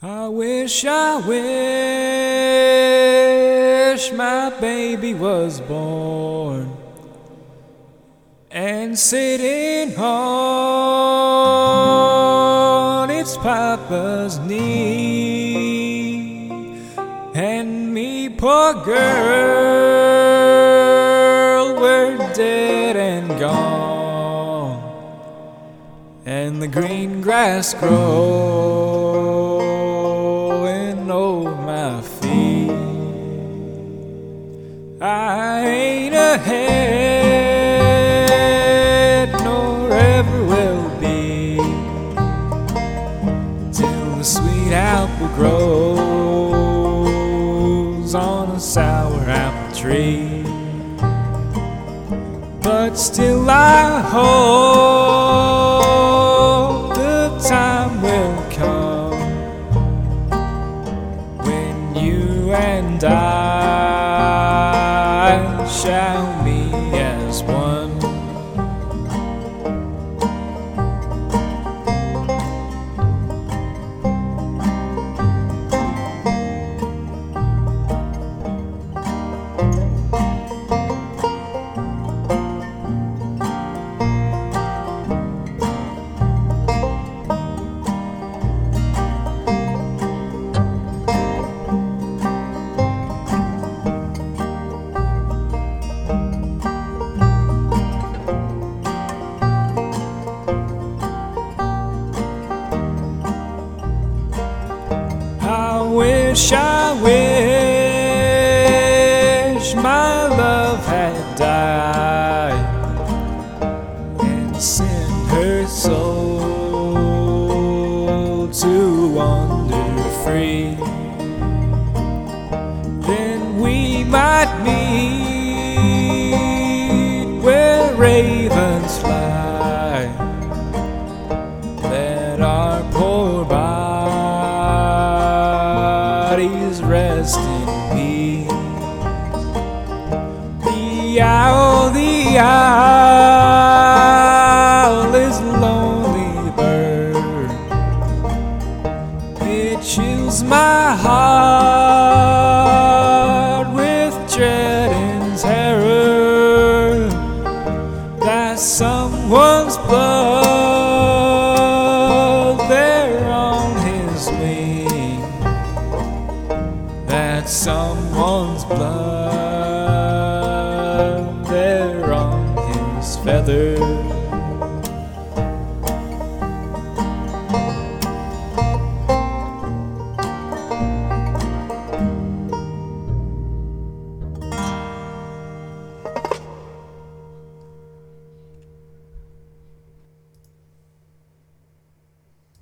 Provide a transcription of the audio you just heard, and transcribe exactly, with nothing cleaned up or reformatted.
I wish, I wish my baby was born and sitting on its papa's knee, and me, poor girl, were dead and gone, and the green grass growing over my feet. I ain't ahead nor ever will be till the sweet apple grows on a sour apple tree. But still I hope the time will come when you and I shall be as one. I wish, I wish my love had died and sent her soul to wander free. Then we might meet where ravens fly, let our poor bodies rest in peace. The owl, the owl is a lonely bird. It chills my heart with dread and terror that someone's blood there on his wing, that someone's blood